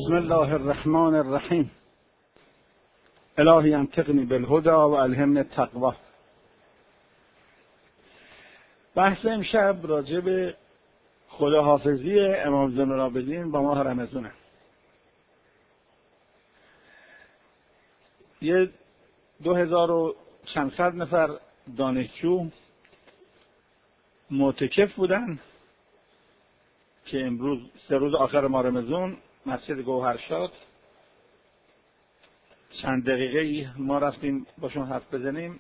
بسم الله الرحمن الرحیم. الهی انطقنی بالهدی و الهمنی التقوی. بحث امشب راجع به خداحافظی امام زین العابدین با ماه رمضانه. یه 2500 نفر دانشجو معتکف بودن که امروز 3 روز آخر ماه رمضان مسجد گوهرشاد چند دقیقه ما رفتیم باشون حرف بزنیم.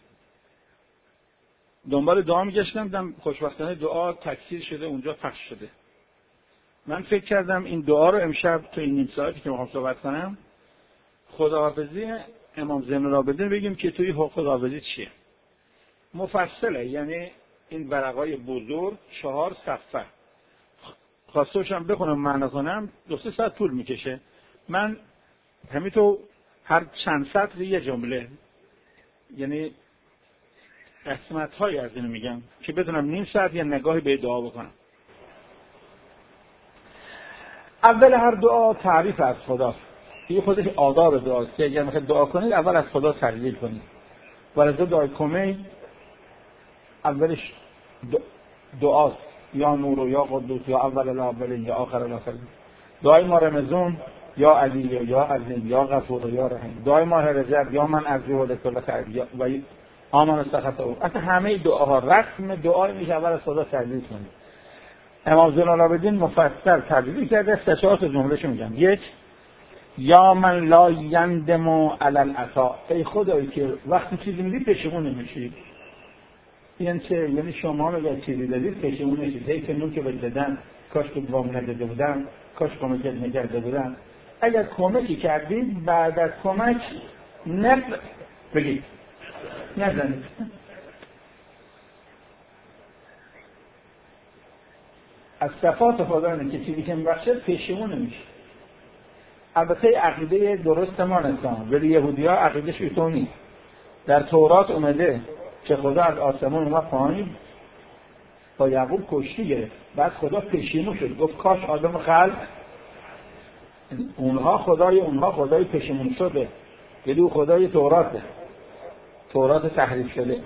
دنبال دعا میگشتم، دیدم خوشبختانه دعا تکثیر شده اونجا پخش شده. من فکر کردم این دعا رو امشب تو این نیم ساعتی که میخوام صحبت کنم خداحافظی امام زین العابدین بگیم که توی خداحافظی چیه. مفصله، یعنی این ورقای بزرگ 4 صفحه. خواسته باشم بخونم معنا کنم 2-3 ساعت طول میکشه. من همینطور هر چند سطر یه جمله، یعنی قسمت های از اینو میگم که بدونم نیم ساعت یه نگاهی به دعا بکنم. اول هر دعا تعریف از خداست. این خودش آداب دعاست که اگر میخواید دعا کنید اول از خدا تعریف کنید. ولذا دعای کمی اولش دعاست، یا نور و یا قدوس یا اول الاولین یا آخر الاخرین. دعای ماه رمضان یا علی یا عظیم یا غفور یا رحیم. دعای ماه رجب یا من ارجو لکل خیر و آمن سخط او. اصلا همه دعاها رسم دعای میشه اول از خدا تعریف کنید. امام زین العابدین مفصل تعریف کرده. 3-4 تا جملهشو میگم. 1 یا من لا یندم علی العطا. ای خدایی که وقتی چیزی میدی پشیمون نمیشی. یعنی شما اگر چیزی دادید پشیمون نشید. هی که نون که بدن کاش که وام نداده بودن، کاش کمک نکرده بودن. اگر کمکی کردید بعد از کمک بگید نزنید. از صفات خدا اینه که چیزی که میبخشه پشیمون نمیشه. البته عقیده درست ما نستان، ولی یهودی ها عقیده شیطون نیست. در تورات اومده که خدا از آسمان اومد پایین با یعقوب کشتی گرفت، بعد خدا پشیمون شد گفت کاش آدم خلق اونها خدای پشیمون شده، یعنی او خدای تورات تحریف شده.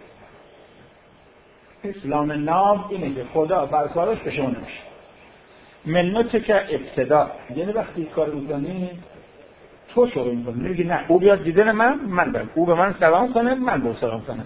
اسلام ناب اینه که خدا بر کارش پشیمون نمیشه. منت که ابتدا، یعنی وقتی کار میکنی تو شروع میکنی، میگی نه او بیاد دیدن من برم، او به من سلام کنه من به او سلام کنم.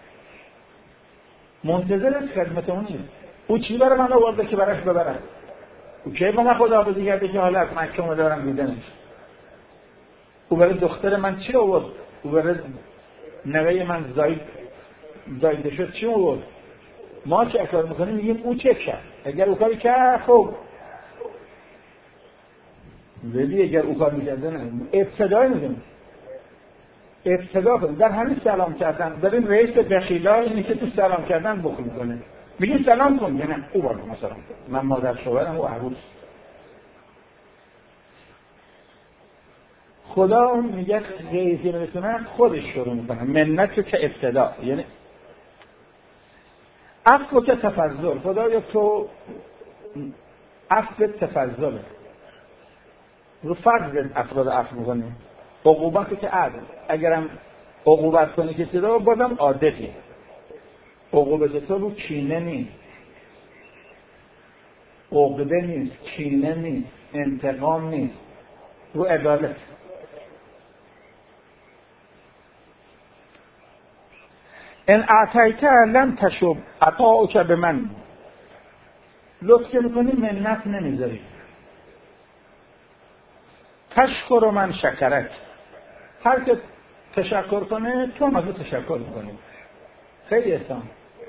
منتظر خدمت اون نیست. او چی برای من آورده که براش ببرم؟ او کی با من خداحافظی کرده که حالا از مکه اومده برم دیدنش؟ او برای دختر من چی آورد؟ او برای نوه من زایده شد چی آورد؟ ما چه کار میکنیم میگیم او چه کرد؟ اگر او کاری کرد خب ولی اگر او کار میکرده نه. ابتدای میگیم ابتدا کنیم. در همین سلام کردن در این رئیس بخیلا اینی که تو سلام کردن بخل میکنه، میگیم سلام کن یا نه او بارو مثلا من مادر شوهرم و عروس. خدا میگه رئیسی نمیتونن خودش شروع میکنه. منت که ابتدا، یعنی عفو که تفضل. خدا یا تو عفو تفضل رو فضل افراد عفو میکنه. عقوبت که عدل، اگرم عقوبت کنی کسی رو بازم عادتی. عقوبت تو رو کینه نیست، عقده نیست، کینه نیست، انتقام نیست، رو عدالت. ان اعطیت لم تشب عطاؤک به من. لطف میکنی منت نمیذاری. تشکر من شکرک. هر که تشکر کنه تو هم از او تشکر میکنی. خیلی احسان.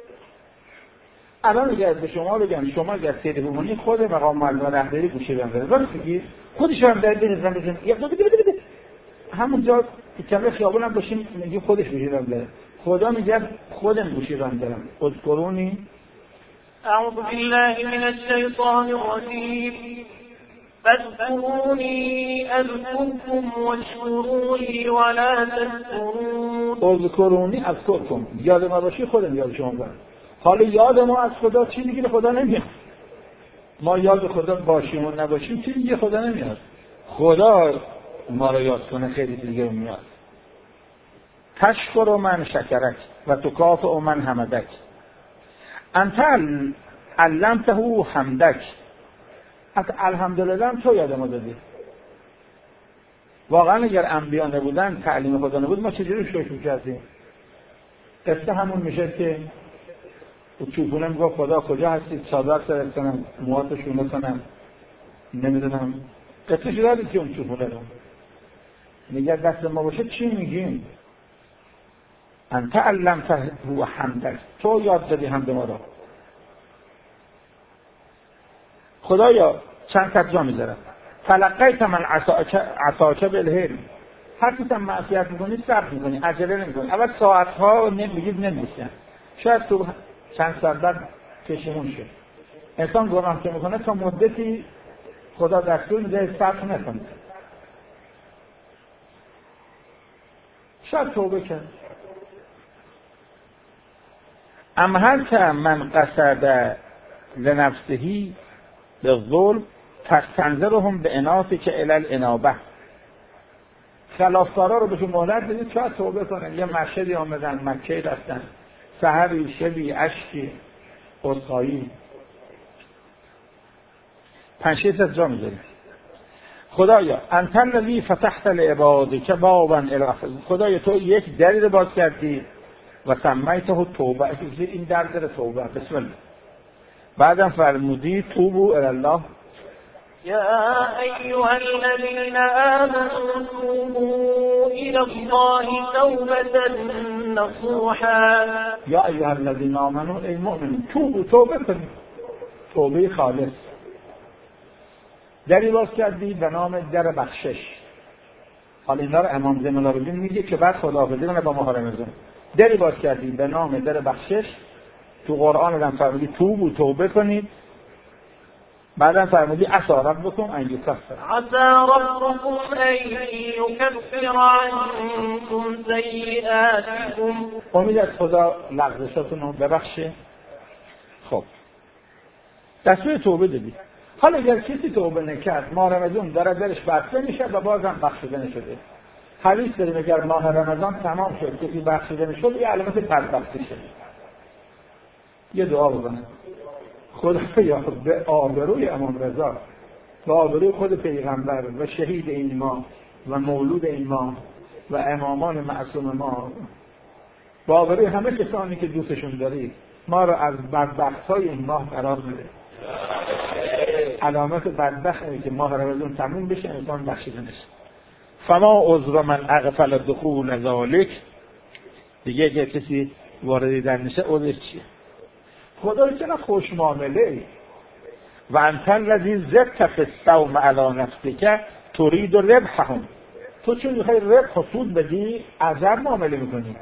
الان اگر به شما بگم شما اگر سیده بمونی خود مقام معلم رهبری گوشه بنداره راست میگی، خودش هم در بزن یک بده همونجا کله خیابون هم باشیم میگی خودش گوشه بنداره. خدا میگه خودم گوشه بندارم. اذکرونی اعوذ بالله من الشیطان الرجیم فاذكروني اذكركم واشكروا لي ولا تكفرون. اذکرونی اذکرکم. یاد ما باشی خودم یاد شما کنم. حالا یاد ما از خدا چی میگه؟ خدا نمیاد. ما یاد خدا باشیم و نباشیم چی میگه؟ خدا نمیاد. خدا ما رو یاد کنه خیلی دیگه میاد. تشکر من شکرک و تکافئ من حمدک انت علمته حمدک. الحمدلله تو یاد ما دادی. واقعا اگر انبیا نبودن، تعلیم خدا نبود، ما چجوری شکر کردیم؟ قصه همون میشه که چوپونه میگفت خدا کجا هستید؟ چادر سرت کنم، موهاتو شونه کنم، نمیدونم. قصه شده دید که اون چوپونه رو میگه دست ما باشه چی میگیم؟ انت علمته حمدک، تو یاد دادی حمد ما رو. خدایا چند تجا میذارم تلقیت من عصاک بالحلم. هر کسی هم معصیت میکنی صبر میکنی، عجله نمیکنی. اول ساعتها میگید نمیشن، شاید تو چند ساعت بعد کشیمون شد. انسان گناه که میکنه تا مدتی خدا دستور میده صبر نکنه، شاید توبه کرد. اما هر که من قصد لنفسهی به ظلم تستنظرهم به انافی که الی الانابه. خلافکارا رو بهشون مهلت بدید شاید توبه کنن. یه مشهدی آمدن، مکه رفتن، سحری، شبی، اشکی، عذرخواهی، 5-6 جا میذاریم. خدایا انت الذی فتحت لعبادک بابا الی. خدایا تو یک دری رو باز کردی و سمیته توبه. این در توبه. بسم الله. بعدم فرمودی توبوا الی الله يا أيها الذين آمنوا توبوا إلى الله توبة نصوحا. یا ایها الذین آمنوا، ای مؤمنون، توبه کنید، توبه خالص. دری باز کردی به نام در بخشش. حالا اینا رو امام زین العابدین میگه که بعد خداحافظی کنه با ماه رمضان. دری باز کردی به نام در بخشش. تو قرآن هم فرمودی توبه کنید. بعدم فرمودی عسى ربكم ان يكفر. عسى ربكم ان يكفر عنكم سيئاتكم. امید از خدا لغزشاتون رو ببخشه. خب دستور توبه دادی. حالا اگر کسی توبه نکرد، ماه رمضان داره درش بسته میشه و بازم بخشیده نشده. حدیث داریم اگر ماه رمضان تمام شد کسی بخشیده نشد، یه علامت بدبختی شد. یه دعا بکنه خدایا به آبروی امام رضا و آبروی خود پیغمبر و شهید این ماه و مولود این ماه و امامان معصوم ما، با آبروی همه کسانی که دوستشون داری، ما رو از بدبخت‌های این ماه قرار بده. علامت بدبختی که ماه رمضان تموم بشه انسان بخشیده نشه. فما عذر من اغفل دخول ذلک. دیگه اگه کسی واردی در نشه عذرش چیه؟ خدای چقدر خوش معامله ای. و انت الذی زدت فی الصوم علی نفسک ترید ربحهم. تو چون میخوای ربح و سود بدی عذر معامله میکنی.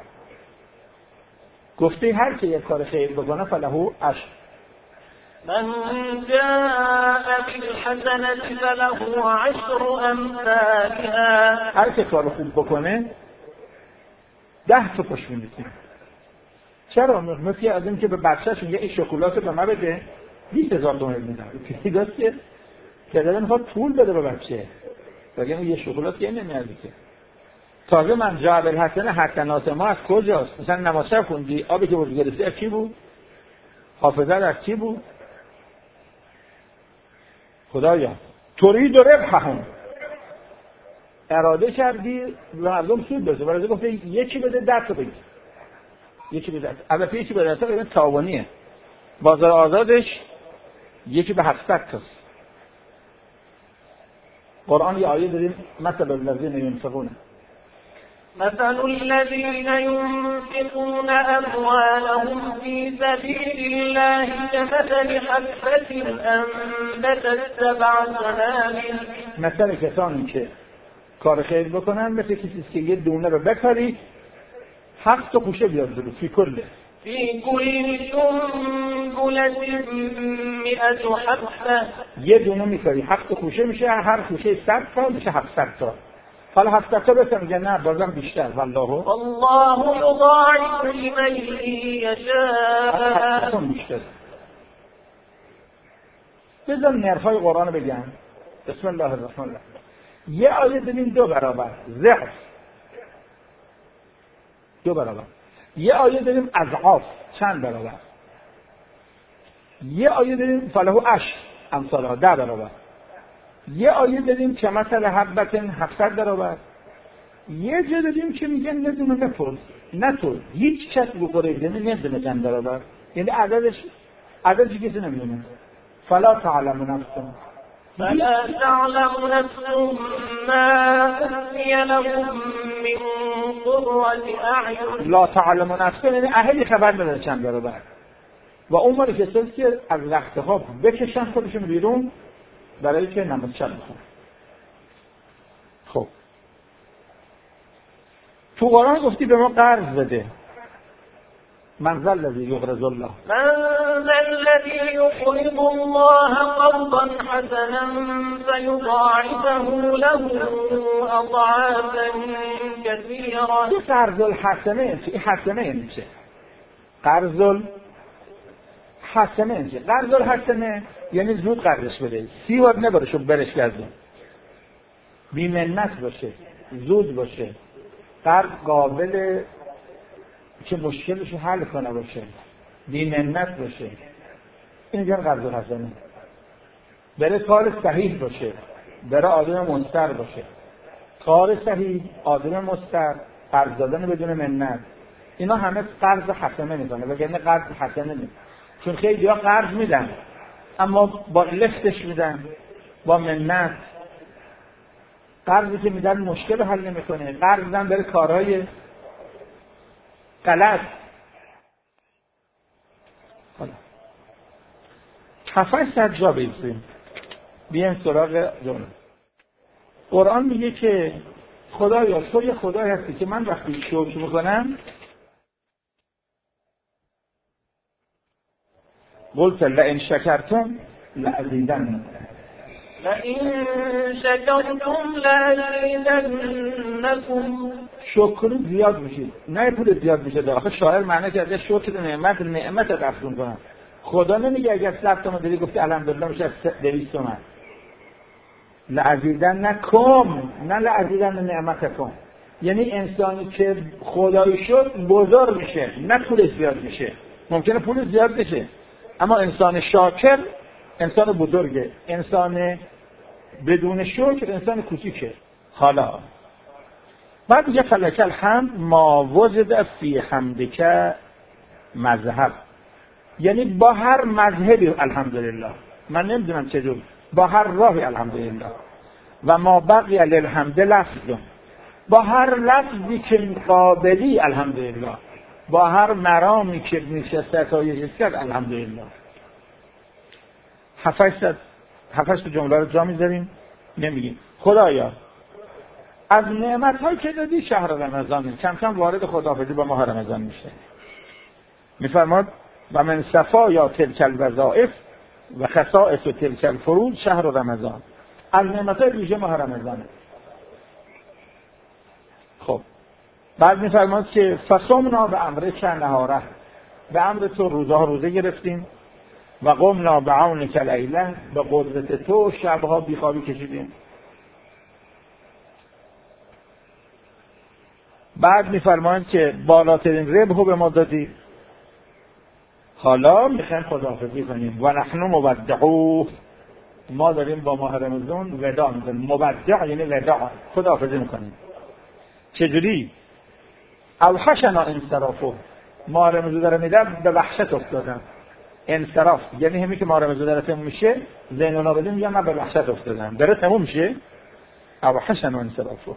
گفتی هر که یک کار خیر بکنه فله عشر. من جاء بالحسنة فله عشر امثالها. هر که کار خوب بکنه 10 تا خوش می‌کنه. چرا؟ مثل از این که به بچه‌ش میگه این شکلات به من بده 20,000 تومان میدم. دیداست که دادن میخواد پول بده به بچه. بگم یه شکلات یه نمیارزه که. تازه من جاء بالحسنة حسنات ما از کجاست؟ مثلا نماز شب خوندی، آبی که وضو گرفتی از چی بود؟ حافظه از چی بود؟ خدایا ترید ربحهم، اراده کردی مردم سود بده، برای گفته یکی بده 10 تا بگیر. یکی بده. البته یکی بده تا ببین تاوانیه. بازار آزادش یکی به 700 تاست. قرآن یه آیه داریم مثل الذین ينفقون ينفقون أموالهم في سبيل الله كمثل حبة أنبتت 7 سنابل. مثل کسانی که کار خیر بکنن مثل کسی که یه دونه رو بکاری 7 تا خوشه بیاد جلو. فی کل سنبلة 100 حبة. یه دونه میکاری 7 خوشه میشه، هر خوشه 100 تا میشه 700 تا. حالا 700 تا بسن میگه نه بازم بیشتر. والله یضاعف لمن یشاء. بذار نرخ‌های قرآن بگم. بسم الله الرحمن الرحیم. یه آیه داریم 2 برابر ضعف، 2 برابر. یه آیه داریم اضعاف، چند برابر. یه آیه داریم فله عشر امثالها، 10 برابر. یه آیه داریم که مثل حبت 700 برابر. یه جا داریم که میگن ندونه نپرس، نطور هیچ کس بخوره یعنی ندونه چند برابر، یعنی عددش کسی نمیدونه. فلا تعلم نفس فلا تعلم نفس ما أخفي لهم من قرة أعين. لا تعلم نفس یعنی اهلی خبر نداره چند برابر. و اون مالی کسایی که از رخت خواب بکشن خودشون بیرون برای که نماز شب بخونن. خب تو قرآن گفتی به ما قرض بده. من ذا الذی یقرض الله، من ذا الذی یقرض الله قرضا حسنا فیضاعفه له اضعافا کثیرا. این قرض الحسنه این حسنه یعنی چه؟ قرض الحسنه یعنی چه؟ قرض الحسنه یعنی زود قرضش بده، 30 بار نبره شو برش گردون، بی منت باشه، زود باشه، قرض قابل که مشکلشو حل کنه باشه، بی منت باشه. این میگن قرض الحسنه. بره کار صحیح باشه، بره آدم مستر باشه. کار صحیح، آدم مستر، قرض دادن بدون منت، اینا همه قرض حسنه میکنه. وگرنه قرض حسنه نیست. چون خیلی ها قرض میدن اما با لفتش میدن، با منت. قرضی که میدن مشکل حل نمیکنه، قرض میدن بره کارهای غلط. حالا 700 جا بیزیم بیایم سراغ جمله. قرآن میگه که خدایا تو یه خدای هستی که من وقتی شکر میکنم قلت لئن شکرتم لأزیدنکم، لئن شکرتم لأزیدنکم. شکر زیاد میشه، نه پول زیاد میشه. آخه شاعر معنی کرده شکر نعمت افزون کنم. خدا نمیگه اگر 100 تومن داری گفتی الحمدلله میشه 200 تومن. لأزیدنکم نه لأزیدن نعمتکم. یعنی انسانی که خدایی شد بزرگ میشه، نه پول زیاد میشه. ممکنه پول زیاد بشه اما انسان شاکر انسان بزرگه، انسان بدون شکر انسان کوچیکه. حالا بعد میگه فلک الحمد ما وجد فی حمدک مذهب، یعنی با هر مذهبی الحمدلله، من نمیدونم چجور، با هر راهی الحمدلله. و ما بقی للحمد لفظ، با هر لفظی که قابلی الحمدلله، با هر مرامی که میشه ستایش کرد الحمدلله. 700 جمله رو جا میذاریم نمیگیم خدایا از نعمت‌هایی که دادی شهر رمضان کم کم وارد خداحافظی با ماه رمضان میشه. میفرماد و من صفایا تلک الوظائف و خصائص تلک الفروض شهر رمضان. از نعمت‌های ویژه ماه رمضانه. خب بعد میفرماد که فصمنا به امر نهاره، به امر تو روزه گرفتیم، و قمنا بعونک لیله، به قدرت تو شبها بیخوابی کشیدیم. بعد میفرمایند که بالاترین ربحو به ما دادی، حالا میخوایم خداحافظی کنیم. و نحن مودعوه، ما داریم با ماه رمضان وداع میکنیم. مودع یعنی وداع، خداحافظی میکنیم. چجوری؟ اوحشنا انصرافو، ماه رمضان داره میدم به وحشت افتادم. انصراف یعنی همین که ماه رمضان داره تموم میشه زین العابدین میگن من به وحشت افتادم، داره تموم میشه. اوحشنا انصرافو.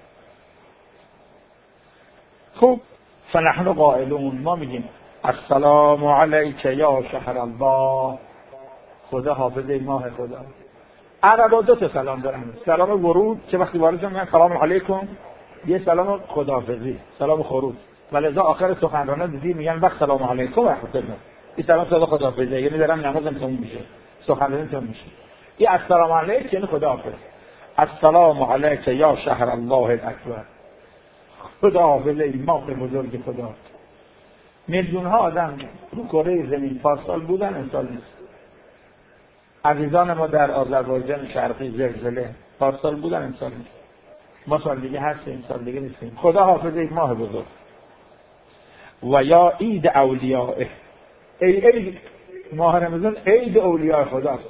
خب فنحن قائلون، ما میگیم السلام علیک یا شهر الله، خدا حافظ ماه خدا. عربا 2 تا سلام دارن، سلام ورود که وقتی وارد میشن سلام علیکم، یه سلام خداحافظی، سلام خروج. ولذا آخر سخنرانان دیدی میگن وقت سلام علیکم و رحمت الله، این سلام خداحافظی، یعنی دارم نمازم تموم میشه، سخنرانی تموم میشه. این السلام علیک یعنی خداحافظ. السلام علیک یا شهر الله الاکبر، خدا حافظ این ماه بزرگ خدا. میلیون ها آدم رو کره زمین پارسال بودن، امسال نیست. عزیزان ما در آذربایجان شرقی زلزله پارسال بودن، امسال نیست. ما سال دیگه هستیم، سال دیگه نیستیم. خدا حافظ این ماه بزرگ. و یا عید اولیاء، ای ماه رمضان عید اولیاء خداست.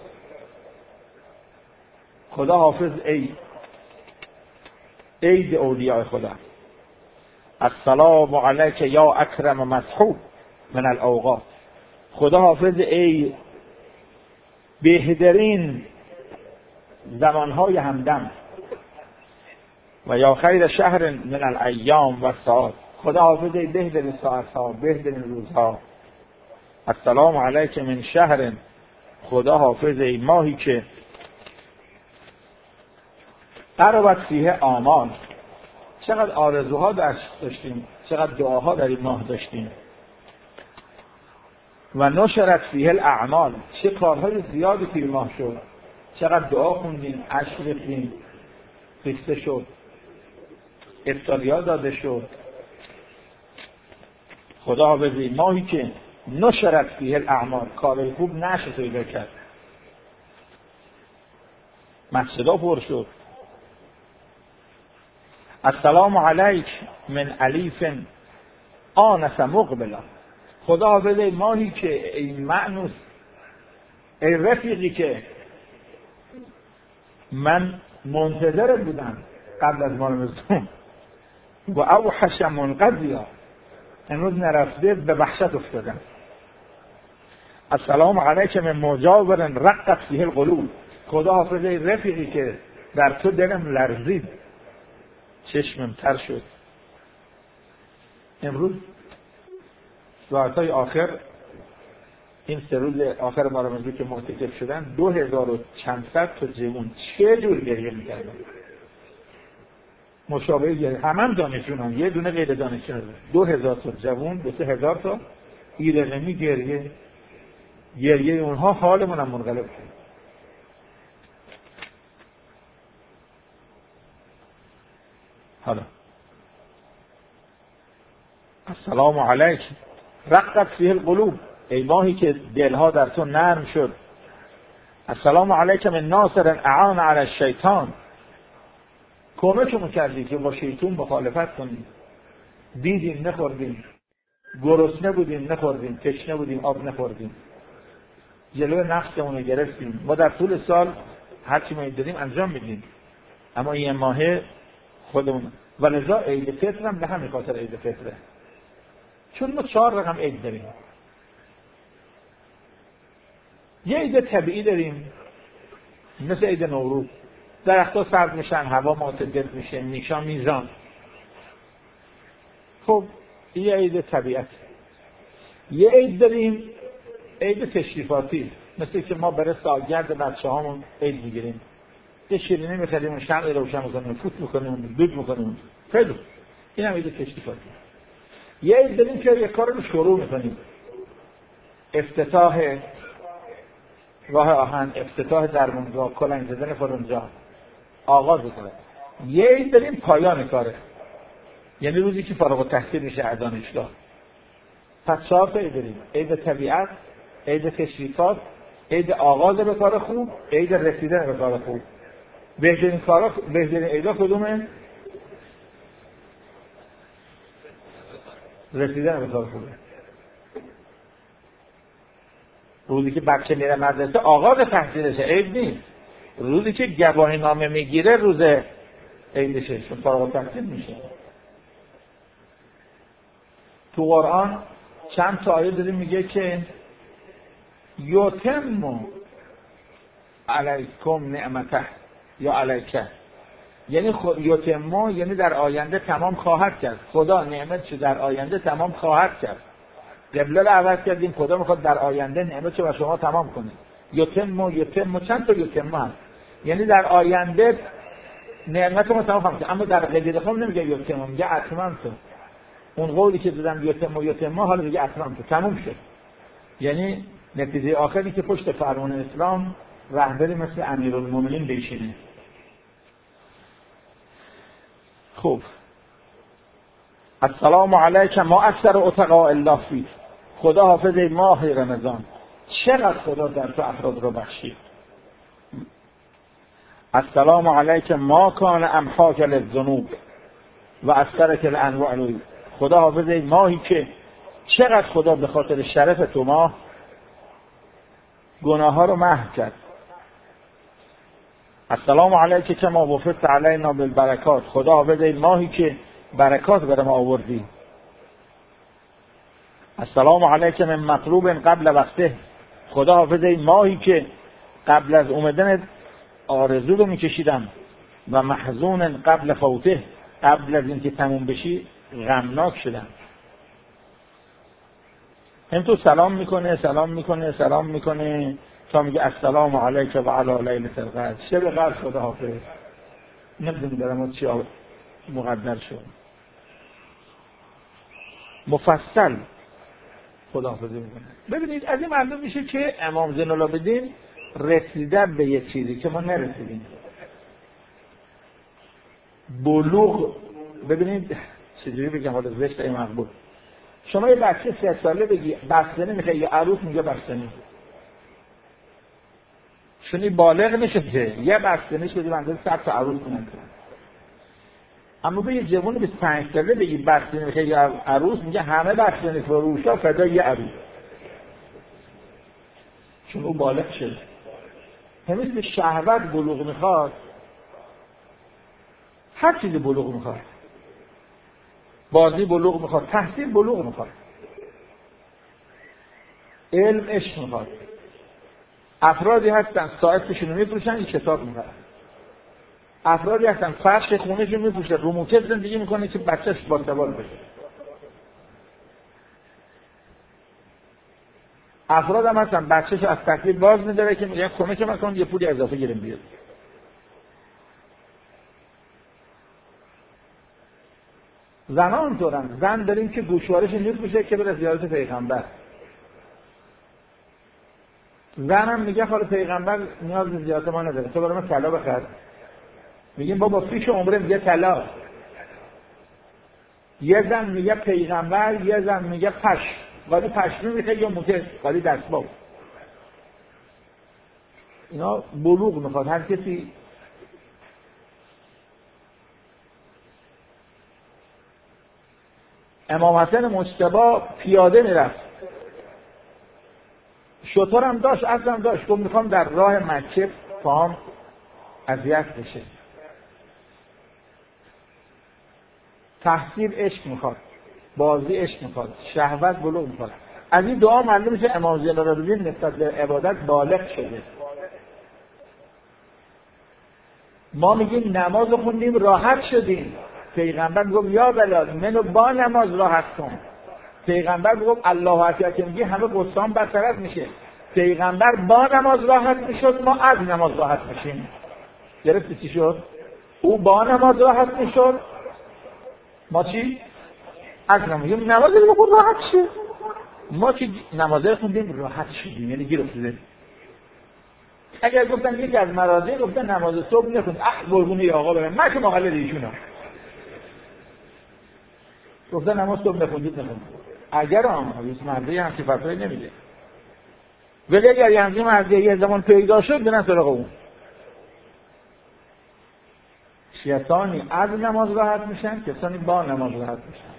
خدا حافظ عید اولیاء خدا. السلام علیک یا اکرم مسحوب من الاوقات. خدا حافظ ای بهترین زمانهای همدم. و یا خیر شهر من الایام و ساعات. خدا حافظ ای بهترین ساعتها، بهترین روزها. السلام علیک من شهر. خدا حافظ ای ماهی که قربت فیه آمال. چقدر آرزوها داشتیم، چقدر دعاها در این ماه داشتیم. و نشرت فیه الاعمال. چه کارهای زیادی توی ماه شد، چقدر دعا خوندیم، اشک ریختیم، ریخته شد، افطاریا داده شد. خدا حافظ این ماهی که نشرت فیه الاعمال، کارهای خوب نشر پیدا کرد، مسجدها پر شد. السلام علیک من الیف آنس مقبلا. خدا حافظ ای ماهی که ای مأنوس، ای رفیقی که من منتظر بودم قبل از ماه رمضان و اوحش منقضیا، امروز نرفته به وحشت افتادم. السلام علیک من مجاور رقت فیه القلوب. خدا حافظ ای رفیقی که در تو دلم لرزید، چشمم تر شد. امروز ساعتهای آخر، این 3 روز آخر ماه رمضان که معتکف شدن، 2000 و چند صد تا جوان چه جور گریه میکردن. مشابه گریه، همه دانشجویان، یه دونه غیر دانشجو نداره. 2000 تا جوان، 2000 تا ایرقمی گریه اونها حالمون هم منقلب شد. حالا السلام علیک رقت فیه القلوب. ای ماهی که دلها در تو نرم شد. السلام علیک من ناصر اعان علی الشیطان. کمکمون کردی که با شیطان مخالفت کنیم. دیدیم نخوردیم، گرسنه بودیم نخوردیم، تشنه بودیم آب نخوردیم، جلوی نفسمون رو گرفتیم. ما در طول سال هر چی ما دادیم انجام میدیم، اما این ماهه خودمون. ولذا عید فطر هم به همین خاطر عید فطره، چون ما 4 رقم عید داریم. یه عید طبیعی داریم مثل عید نوروز، درخت‌ها سرد میشن، هوا معتدل میشه، نیشان میزان. خب یه عید طبیعت. یه عید داریم عید تشریفاتی، مثل که ما برای سالگرد بچه‌هامون عید میگیریم، یه شیرینی می‌خریم، شمع روشن می‌کنیم، فوت می‌کنیم، دود می‌کنیم. خیلی این هم عید تشریفاتی. یه عید داریم که یه کار رو شروع می‌کنیم، افتتاح راه آهن، افتتاح درمونزا، کلنگ زدن فرونجا، آغاز کنه. یه عید داریم پایان کاره، یعنی روزی که فارغ التحصیل میشه از دانشگاه. پس 4 تا عید داریم: عید طبیعت، عید تشریفات، عید آغاز به کار خوب، عید رسیدن به کار خوب. بهترین عیدا کدومه؟ رسیدن به کار خوبه. روزی که بچه میره مدرسه آغاز تحصیلشه، عید نیست. روزی که گواهی نامه میگیره روز عیدشه، چون فارغ التحصیل میشه. تو قرآن چند تا آیه داریم میگه که یتم علیکم نعمته یا علیکه، یعنی یتم یعنی در آینده تمام خواهد کرد. خدا نعمتش در آینده تمام خواهد کرد. قبله رو عوض کردیم، خدا میخواد در آینده نعمتش رو شما تمام کنه. یتم چند تا یتم هست، یعنی در آینده نعمت رو تمام کنه. اما در قبله خود نمیگه یتم، میگه اتمام تو. اون قولی که دادم یتم حالا دیگه اتمام تو، تموم شد. یعنی نتیجه آخری که پشت فرمان اسلام رهبری مثل امیرالمومنین بشینه. خوب. السلام علیک ما اکثر اتقاء الله فیک. خدا حافظ ماه رمضان، چقدر خدا در تو افراد رو بخشید. السلام علیک ما کان امحاک للذنوب و اثرک الانواع. خدا حافظ این ماهی که چقدر خدا به خاطر شرف تو ماه گناه ها رو محو کرد. السلام علیک کما وفدت علینا بالبرکات. خدا حافظ این ماهی که برکات برای ما آوردی. السلام علیک من مطلوب قبل وقته. خدا حافظ این ماهی که قبل از اومدن آرزو رو میکشیدم و محزون قبل فوته، قبل از اینکه تموم بشی غمناک شدم. هم تو سلام میکنه تا میگه السلام علیک و علی لیلة القدر. شب قدر خدا حافظ. نمیدونم درم چی مقدر شد. مفصل خدا حافظی میکنه. ببینید از این معلوم میشه که امام زین العابدین رسیدن به یه چیزی که ما نرسیدیم. بلوغ. ببینید چجوری بگم حالا زشت این مقبول. شما یه بچه 3 ساله بگی بستنی میخوای، یه عروس میگه بستنی، چونی بالغ میشه که یه بستنی شدی بنده 100 تا عروس کنن. اما به یه جوون 25 ساله بگی بستنی میخوای یه عروس، میگه همه بستنی فروشا فدا یه عروس، چون او بالغ شده. همین شهوت بلوغ میخواد، هر چیزی بلوغ میخواد، بازی بلوغ میخواد، تحصیل بلوغ میخواد، علم عشق میخواد. افرادی هستن ساعتشون رو میفروشن یه کتاب میخرن. افرادی هستن فرش خونهشون میفروشن رو موکب زندگی میکنه که بچهش باسواد بشه. افراد هم هستن بچهش از تکلیف باز میداره که میگن کمک من کن یه پولی اضافه گیریم بیاد. زن ها اونطورن. زن داریم که گوشوارش میفروشه که بره زیارت پیغمبر. زنم میگه خاله پیغمبر نیاز به زیارت ما نداره، تو برای من طلا بخر. میگیم بابا فیش عمره میگه طلا. یه زن میگه پیغمبر، یه زن میگه پشم. قالی پشمی میخواد یا موته، قالی دستباب. اینا بلوغ میخواد. هر کسی امام حسن مجتبی پیاده میرفت، شتر هم داشت، اسب هم داشت. گفت میخوام در راه مکه پام اذیت بشه. تحصیل عشق میخواد، بازی عشق میخواد، شهوت بلوغ میخواد. از این دعا معلوم میشه امام زین العابدین نسبت به عبادت بالغ شده. ما میگیم نماز خوندیم راحت شدیم. پیغمبر گفت یا بلال منو با نماز راحت کن. پیغمبر گفت الله اکبر که میگه همه قصام برطرف میشه. پیغمبر با نماز راحت میشد، ما از نماز راحت میشیم. گرفتی چی شد؟ او با نماز راحت میشد، ما چی؟ از نماز رو راحت شد. ما که نمازه خوندیم راحت شدیم، یعنی گیر افتاده. اگر گفتن یکی از مرازه گفتن نماز صبح نخوند، قربونی آقا برم، من که مقلد ایشونم. گفتن نماز صبح نخوندید. اگر هم مرضی هم صفتایی نمیده، ولی اگر یعنی مرضی یه زمان پیدا شد برن سراغ اون. کسانی از نماز راحت میشن، کسانی با نماز راحت میشن.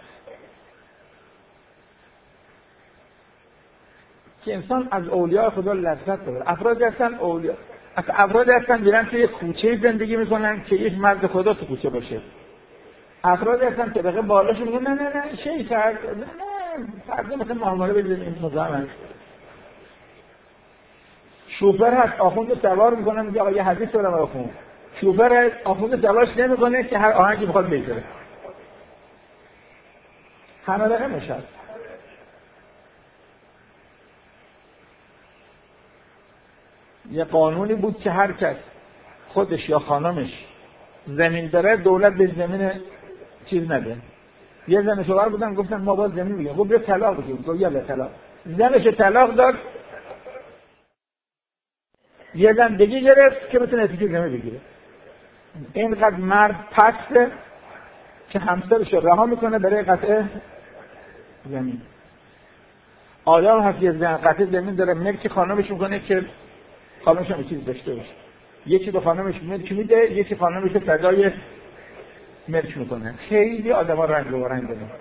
که انسان از اولیاء خدا لذت ببره. افرادی هستن اولیاء، افرادی هستن میرن توی کوچه زندگی میکنن که یک مرد خدا تو کوچه باشه. افرادی هستن که بقیه بالاشون میگن نه شیخ فردا مثلا معامله بزنیم مزاحم. شوفر هست آخوند سوار میکنه میگه آقا یه حدیث برام آخوند. شوفر هست آخوند سوارش نمیکنه که هر آهنگی میخواد بذاره. همه رقمش هست. یه قانونی بود که هر کس خودش یا خانمش زمین داره دولت به زمین چیز نده. یه زن شوهر بودن گفتن ما باید زمین بگیم. گفت بیا طلاق بگیم. گفت یالا طلاق. زنش طلاق داد. یه زن دیگه گرفت که بتونه اتیکی زمین بگیره. اینقدر مرد پسته که همسرش رو رها میکنه برای قطعه زمین. آدم هست یه زن قطعه زمین داره ملک خانمش میکنه که خانمش هم چیز داشته باشه. یکی به خانمش ملک میده، یکی خانمش فدای ملک میکنه. خیلی آدما رنگ و رنگ دارن.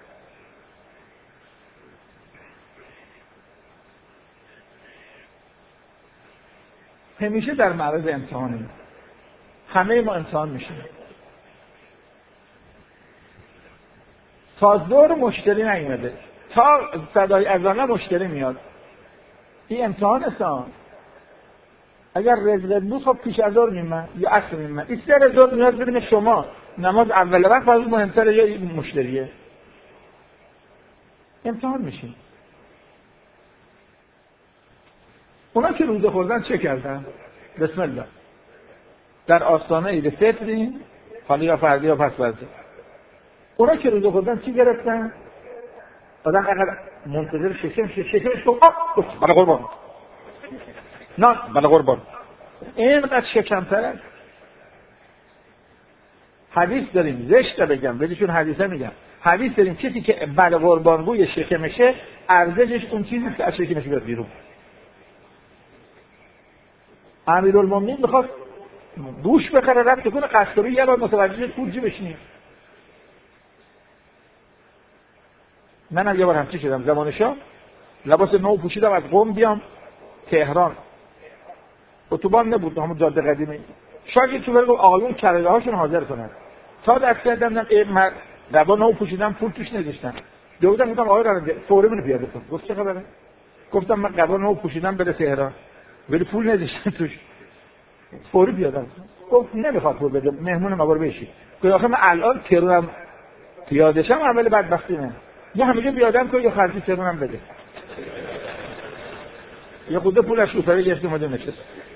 همیشه در معرض امتحانیم. همه ما امتحان میشیم. تا ظهر مشتری نیومده، تا صدای اذان مشتری میاد. این امتحان است. اگر رزق بود خب پیش از ظهر میمد یا عصر میمد. این سر ظهر نیاز بدیم شما نماز اول وقت باز مهمتره یا این مشتریه. امتحان میشیم. اونا که روزه خوردن چه کردن؟ بسم الله. در آستانه عید فطریم، حالا یا فردی یا پس فردا. اونا که روزه خوردن چی گرفتن؟ آدم اگر منتظر شکمش گفت بله قربان. نه بله قربان. اینقدر شکم‌تره. حدیث داریم، زشته بگم ولی چون حدیثه میگم. حدیث داریم کسی که بله قربان گوی شکمشه، ارزشش اون چیزی که از شکمش بیاد بیرون. امیرالمومنین میخواد دوش بخره رفت کنه قصری یه بار متوجه پولجی بشینیم. منم یه بار همچی شدم زمان شاه، لباس نو پوشیدم از قم بیام تهران. اتوبان نبود، همون جاده قدیمی. شاگرد تو برگو آقایون کرده هاشون حاضر کنن. تا دست کردم من لباس نو پوشیدم پول توش نذاشتم. دویدم گفتم آقای راننده فوری منو پیاده کن. گفت چه خبره؟ گفتم من لباس نو پوشیدم بره تهران. ولی پول نذاشتم توش. فوری پیاده کن. گفت نمیخواد پول بده، مهمون ما برو بشی. گفت آخه من الان تهرانم پیاده شم عمل بدبختی نه. یا همیشه پیاده‌ام که یا خرجی تهرانم بده. یا خود پولش رو فرا گرفتم اومدم نشست.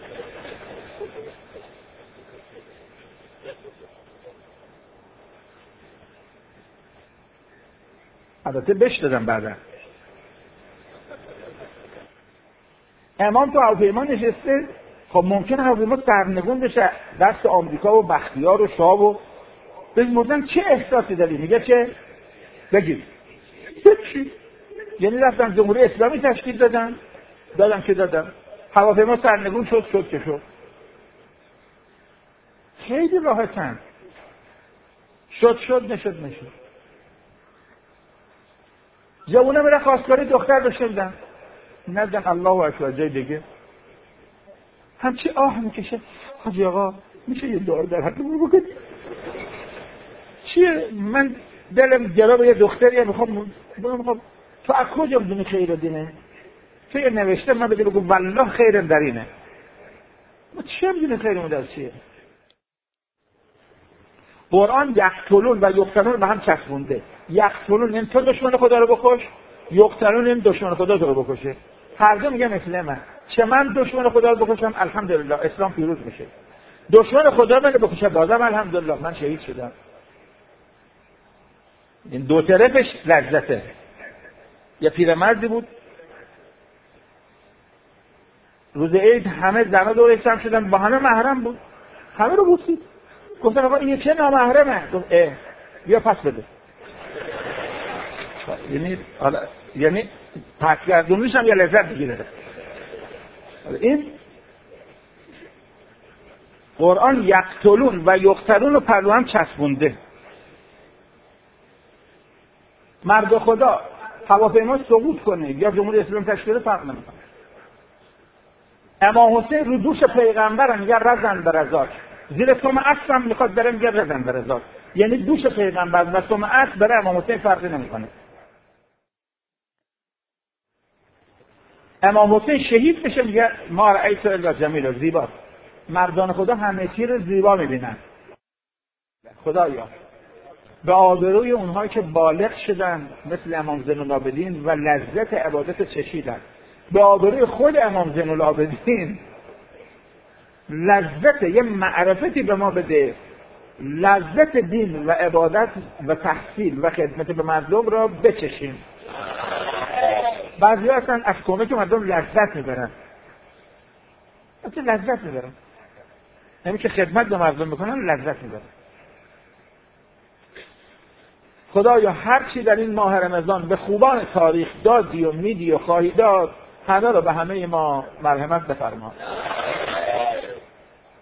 البته بهش دادم بعدا. امام تو هواپیما نشسته، خب ممکنه هواپیما سرنگون بشه دست آمریکا و بختیار و شاه و بزمردن چه احساسی داری؟ میگه چه؟ بگید چی؟ یعنی رفتن جمهوری اسلامی تشکیل دادن که دادن هواپیما سرنگون شد که شد. خیلی راحتن. شد نشد. جوونه میره خواستگاری دختر بشندن نزدن الله اکبر جای دیگه همچی آه میکشه. حاجی آقا میشه یه دعا در حق ما بکنی؟ چیه؟ من دلم جلو به یه دختریه میخوام تو از کجا میدونی خیر دینه؟ تو یه نوشته من بگه بگو والله خیرم در اینه. ما چه میدونی خیرمون در چیه؟ قرآن یقتلون و یقتلون به هم چسبونده. یقتلون این تو دشمن خدا رو بکش، یقتلون این دشمن خدا رو بکشه. هر دو میگه مثل من. چه من دشمن خدا رو بکشم الحمدلله اسلام پیروز میشه. دشمن خدا منو بکشه بازم الحمدلله من شهید شدم. این دو طرفش لذته. یه پیرمردی بود روز عید همه زنا دور جمع شدن با همه محرم بود. همه رو بوسید. گفتن آقا این چه نامحرمه؟ گفت بیا پس بده. یعنی پس گردونیش هم یه لذت بگیره. این قرآن یقتلون و یقتلون رو پرو هم چسبونده. مرد خدا هواپیما سقوط کنه یا جمهوری اسلامی تشکیل فرق نمیکنه. امام حسین رو دوش پیغمبر میگه رزن برزاک، زیر سم اسب میخواد بره میگه رزن برزاک، یعنی دوش پیغمبر و سم اسب برای امام حسین فرقی نمیکنه. امام حسین شهید بشه میگه ما رأیت الا جمیل، زیباست. مردان خدا همه چی رو زیبا میبینن. خدایا به آبروی اونهایی که بالغ شدن مثل امام زین العابدین و لذت عبادت چشیدن، به آبروی خود امام زین العابدین لذت یه معرفتی به ما بده، لذت دین و عبادت و تحصیل و خدمت به مردم را بچشیم. بعضی ها اصلا از کمک مردم لذت میبرن، اصلا لذت میبرن، همین که خدمت به مردم بکنن لذت میبرن. خدایا هر چی در این ماه رمضان به خوبان تاریخ دادی و میدی و خواهی داد، همه رو به همه ما مرحمت بفرما.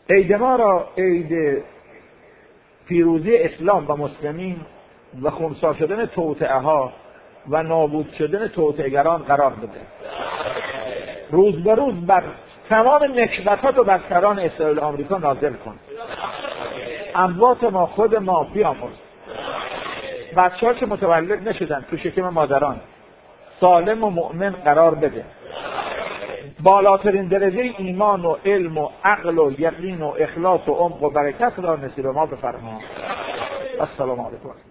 عید ما را عید پیروزی اسلام و مسلمین و خنثی شدن توطئه ها و نابود شدن توطئه‌گران قرار بده. روز به روز بر تمام نکبتات و برتران اسرائیل و آمریکا نازل کن. اموات ما، خود ما بیامرز. بچه‌ها که متولد نشدن تو شکم مادران سالم و مؤمن قرار بده. بالاترین درجه ایمان و علم و عقل و یقین و اخلاص و عمق و برکت را نصیب ما بفرما. السلام علیکم.